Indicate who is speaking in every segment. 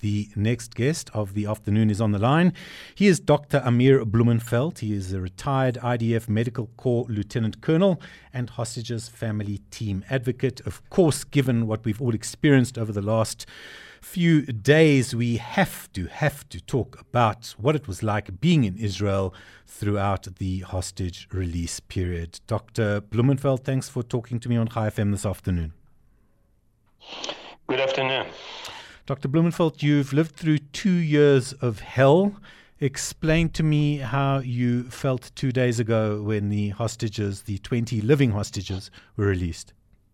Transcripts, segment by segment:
Speaker 1: the next guest of the afternoon is on the line. He is Dr. Amir Blumenfeld. He is a retired IDF Medical Corps Lieutenant Colonel and hostages family team advocate. Of course, given what we've all experienced over the last few days, we have to talk about what it was like being in Israel throughout the hostage release period. Dr. Blumenfeld, thanks for talking to me on Chai FM this afternoon.
Speaker 2: Good afternoon.
Speaker 1: Dr. Blumenfeld, you've lived through 2 years of hell. Explain to me how you felt 2 days ago when the hostages, the 20 living hostages, were released.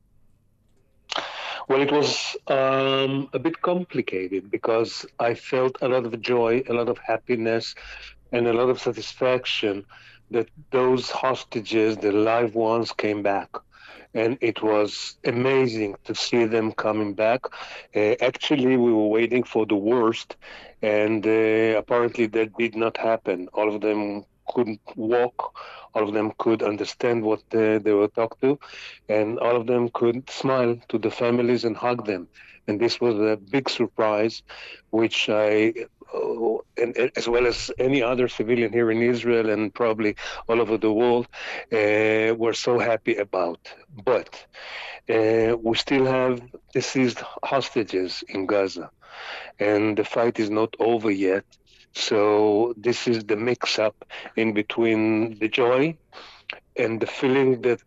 Speaker 2: Well, it was a bit complicated because I felt a lot of joy, a lot of happiness, and a lot of satisfaction that those hostages, the live ones, came back. And it was amazing to see them coming back. Actually, we were waiting for the worst, and apparently that did not happen. All of them couldn't walk, all of them could understand what they were talked to, and all of them could smile to the families and hug them. And this was a big surprise, which I, and as well as any other civilian here in Israel and probably all over the world, were so happy about. But we still have deceased hostages in Gaza, and the fight is not over yet. So this is the mix-up in between the joy and the feeling that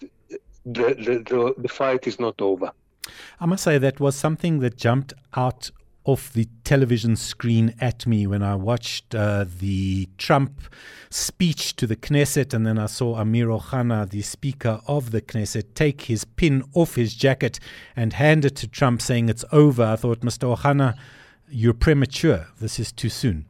Speaker 2: the fight is not over.
Speaker 1: I must say that was something that jumped out off the television screen at me when I watched the Trump speech to the Knesset, and then I saw Amir Ohana, the Speaker of the Knesset, take his pin off his jacket and hand it to Trump saying it's over. I thought, Mr. Ohana, you're premature. This is too soon.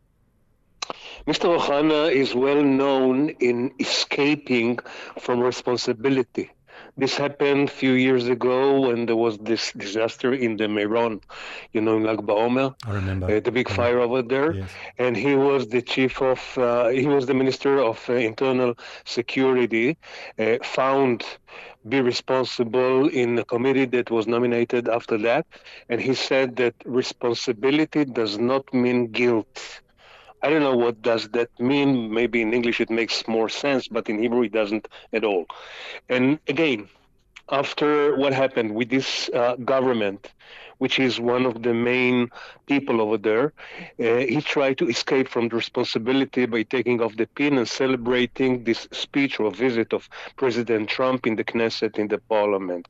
Speaker 2: Mr. Ohana is well known in escaping from responsibility. This happened a few years ago when there was this disaster in the Meron, in Lag BaOmer.
Speaker 1: I remember.
Speaker 2: The big fire over there.
Speaker 1: Yes.
Speaker 2: And he was the he was the Minister of Internal Security, found be responsible in a committee that was nominated after that. And he said that responsibility does not mean guilt. I don't know what does that mean. Maybe in English it makes more sense, but in Hebrew it doesn't at all. And again, after what happened with this government, which is one of the main people over there, he tried to escape from the responsibility by taking off the pin and celebrating this speech or visit of President Trump in the Knesset, in the parliament.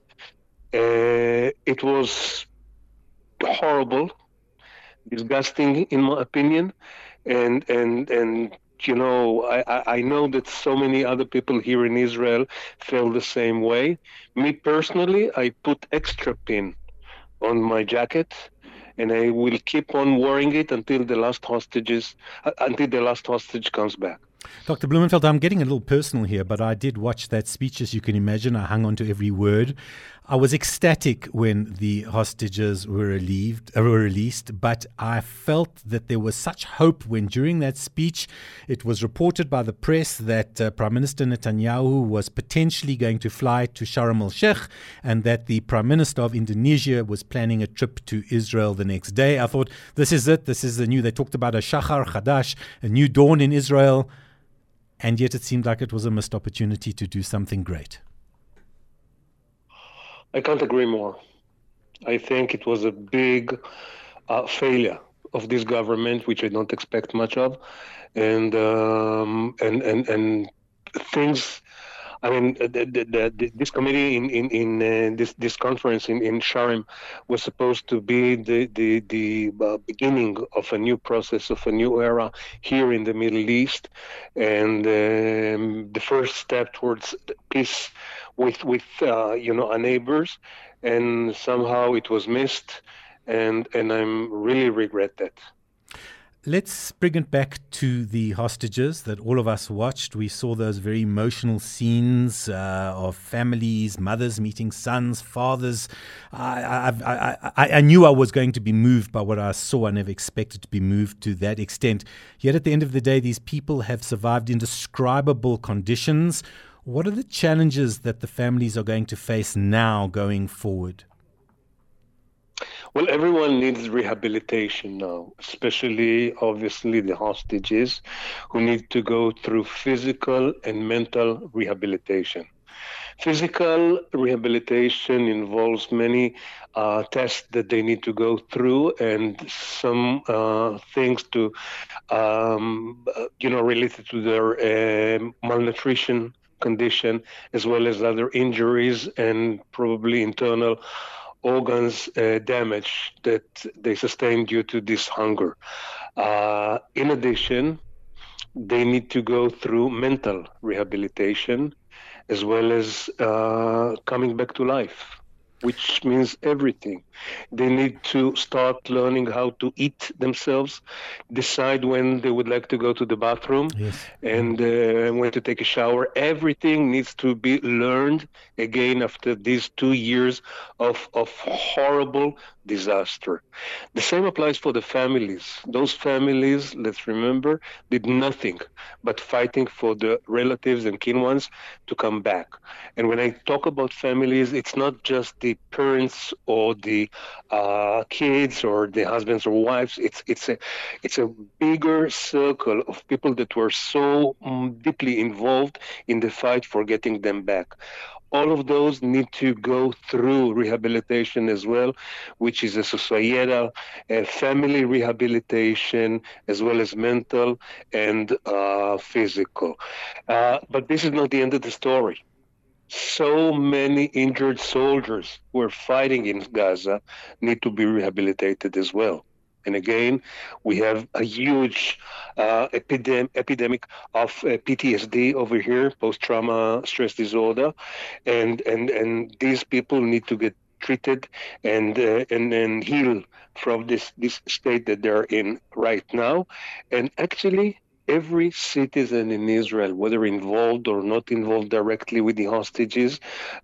Speaker 2: It was horrible, disgusting in my opinion. And you know, I know that so many other people here in Israel feel the same way. Me personally, I put extra pin on my jacket, and I will keep on wearing it until the last hostage comes back.
Speaker 1: Dr. Blumenfeld, I'm getting a little personal here, but I did watch that speech, as you can imagine. I hung on to every word. I was ecstatic when the hostages were released, but I felt that there was such hope when during that speech it was reported by the press that Prime Minister Netanyahu was potentially going to fly to Sharm el-Sheikh and that the Prime Minister of Indonesia was planning a trip to Israel the next day. I thought, this is it. This is the new, they talked about a Shachar Chadash, a new dawn in Israel. And yet it seemed like it was a missed opportunity to do something great.
Speaker 2: I can't agree more. I think it was a big failure of this government, which I don't expect much of, and things. I mean, this committee in this conference in Sharm was supposed to be the beginning of a new process, of a new era here in the Middle East, and the first step towards peace with our neighbors, and somehow it was missed, and I'm really regret that.
Speaker 1: Let's bring it back to the hostages that all of us watched. We saw those very emotional scenes of families, mothers meeting sons, fathers. I knew I was going to be moved by what I saw. I never expected to be moved to that extent. Yet at the end of the day, these people have survived indescribable conditions. What are the challenges that the families are going to face now going forward?
Speaker 2: Well, everyone needs rehabilitation now, especially obviously the hostages who need to go through physical and mental rehabilitation. Physical rehabilitation involves many tests that they need to go through and some things to, related to their malnutrition condition, as well as other injuries and probably internal organs damage that they sustain due to this hunger. In addition, they need to go through mental rehabilitation as well as coming back to life, which means everything. They need to start learning how to eat themselves, decide when they would like to go to the bathroom,
Speaker 1: Yes.
Speaker 2: and when to take a shower. Everything needs to be learned again after these 2 years of horrible disaster. The same applies for the families. Those families, let's remember, did nothing but fighting for the relatives and kin ones to come back. And when I talk about families, it's not just the parents or the kids or the husbands or wives. It's a bigger circle of people that were so deeply involved in the fight for getting them back. All of those need to go through rehabilitation as well, which is a societal, family rehabilitation, as well as mental and physical. But this is not the end of the story. So many injured soldiers who are fighting in Gaza need to be rehabilitated as well. And again, we have a huge epidemic of PTSD over here, post-trauma stress disorder, and these people need to get treated and heal from this state that they're in right now. And actually, every citizen in Israel, whether involved or not involved directly with the hostages,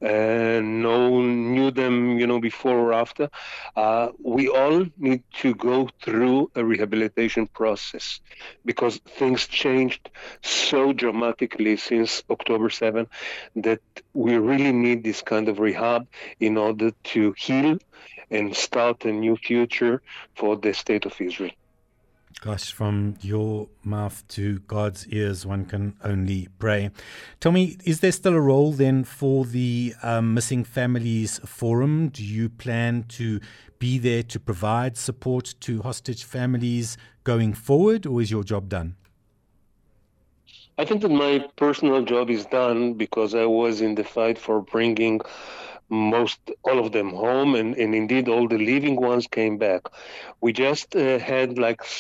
Speaker 2: knew them, before or after, we all need to go through a rehabilitation process because things changed so dramatically since October 7 that we really need this kind of rehab in order to heal and start a new future for the state of Israel.
Speaker 1: Gosh, from your mouth to God's ears, one can only pray. Tell me, is there still a role then for the Missing Families Forum? Do you plan to be there to provide support to hostage families going forward, or is your job done?
Speaker 2: I think that my personal job is done because I was in the fight for bringing all of them home, and indeed all the living ones came back. We just had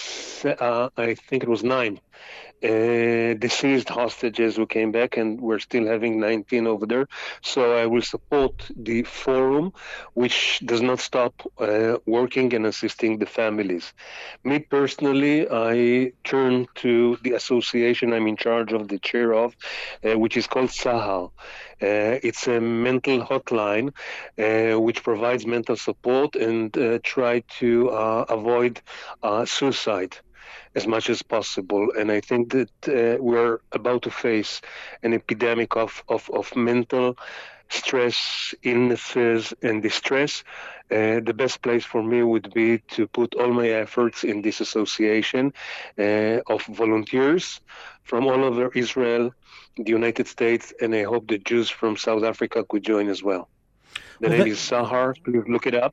Speaker 2: I think it was 9 deceased hostages who came back, and we're still having 19 over there. So I will support the forum, which does not stop working and assisting the families. Me personally, I turn to the association I'm in charge of, the chair of, which is called Sahal. It's a mental hotline which provides mental support and try to avoid suicide as much as possible. And I think that we're about to face an epidemic of mental stress, illnesses, and distress. The best place for me would be to put all my efforts in this association of volunteers from all over Israel, the United States, and I hope the Jews from South Africa could join as well. The name is Sahar. Please look it up.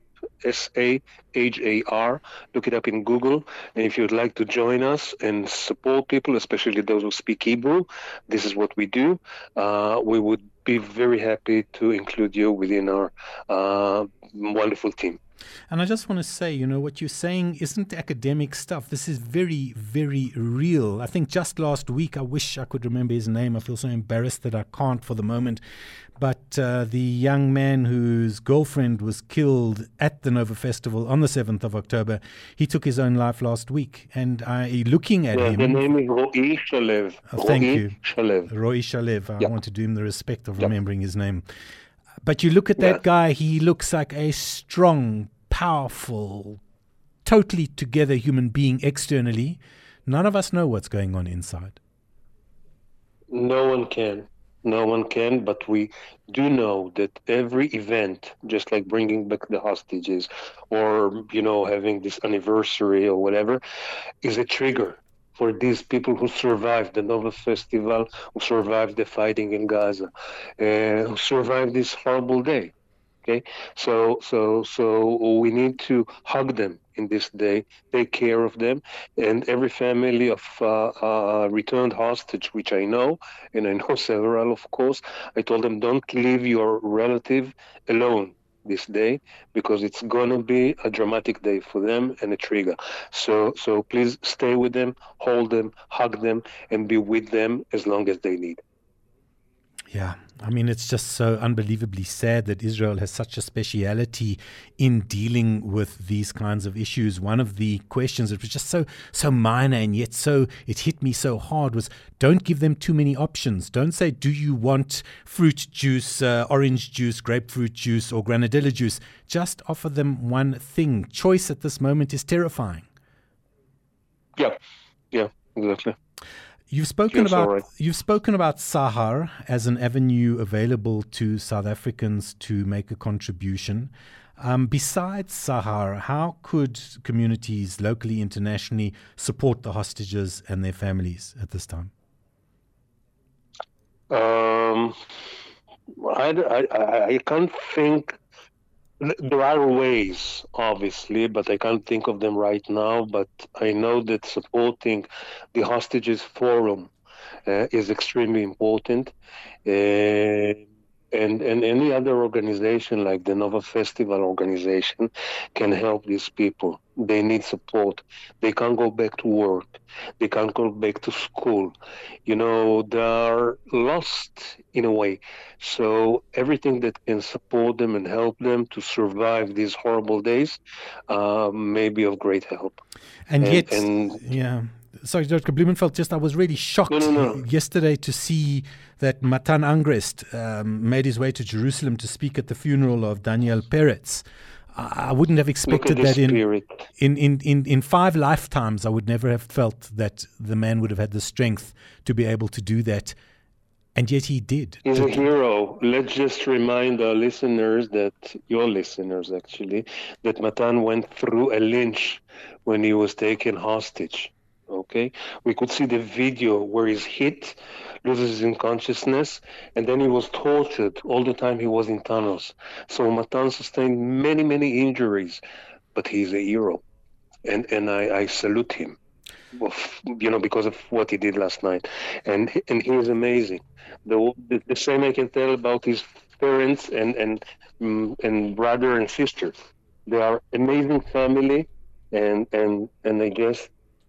Speaker 2: Sahar. Look it up in Google. And if you'd like to join us and support people, especially those who speak Hebrew, this is what we do. We would be very happy to include you within our wonderful team.
Speaker 1: And I just want to say, what you're saying isn't academic stuff. This is very, very real. I think just last week, I wish I could remember his name. I feel so embarrassed that I can't for the moment. But the young man whose girlfriend was killed at the Nova Festival on the 7th of October, he took his own life last week. And looking at him...
Speaker 2: The name is Ro'i Shalev.
Speaker 1: Thank you.
Speaker 2: Shalev.
Speaker 1: Ro'i Shalev. I want to do him the respect of remembering his name. But you look at that guy, he looks like a strong, powerful, totally together human being externally. None of us know what's going on inside.
Speaker 2: No one can. No one can, but we do know that every event, just like bringing back the hostages or, having this anniversary or whatever, is a trigger for these people who survived the Nova Festival, who survived the fighting in Gaza, who survived this horrible day. Okay, so we need to hug them in this day, take care of them, and every family of returned hostage, which I know, and I know several, of course, I told them don't leave your relative alone this day because it's gonna be a dramatic day for them and a trigger. So please stay with them, hold them, hug them, and be with them as long as they need.
Speaker 1: Yeah, I mean, it's just so unbelievably sad that Israel has such a speciality in dealing with these kinds of issues. One of the questions that was just so minor and yet it hit me so hard was, don't give them too many options. Don't say, do you want fruit juice, orange juice, grapefruit juice, or granadilla juice? Just offer them one thing. Choice at this moment is terrifying.
Speaker 2: Yeah, exactly.
Speaker 1: You've spoken about Sahar as an avenue available to South Africans to make a contribution. Besides Sahar, how could communities locally, internationally support the hostages and their families at this time?
Speaker 2: I can't think. There are ways, obviously, but I can't think of them right now. But I know that supporting the Hostages Forum is extremely important. And any other organization like the Nova Festival organization can help these people. They need support. They can't go back to work. They can't go back to school. They are lost in a way. So everything that can support them and help them to survive these horrible days may be of great help.
Speaker 1: Yeah. Sorry, Dr. Blumenfeld, I was really shocked yesterday to see that Matan Angrest made his way to Jerusalem to speak at the funeral of Daniel Peretz. I wouldn't have expected that in 5 lifetimes. I would never have felt that the man would have had the strength to be able to do that. And yet he did.
Speaker 2: He's a hero. Let's just remind our listeners your listeners actually, that Matan went through a lynch when he was taken hostage. Okay, we could see the video where he's hit, loses his consciousness, and then he was tortured all the time he was in tunnels. So Matan sustained many, many injuries, but he's a hero, and I salute him, because of what he did last night, and he was amazing. The same I can tell about his parents and brother and sister. They are amazing family, and I guess.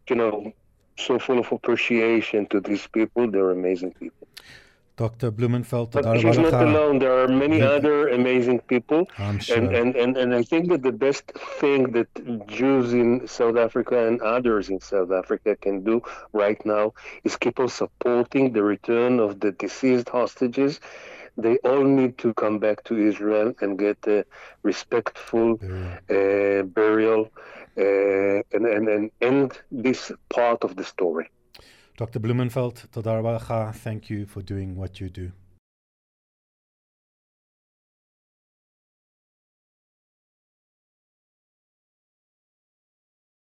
Speaker 2: So full of appreciation to these people. They're amazing people.
Speaker 1: Dr. Blumenfeld,
Speaker 2: but he's not alone. There are many other amazing people.
Speaker 1: I'm sure.
Speaker 2: And I think that the best thing that Jews in South Africa and others in South Africa can do right now is keep on supporting the return of the deceased hostages. They all need to come back to Israel and get a respectful burial and end this part of the story.
Speaker 1: Dr. Blumenfeld, toda rabba lecha. Thank you for doing what you do.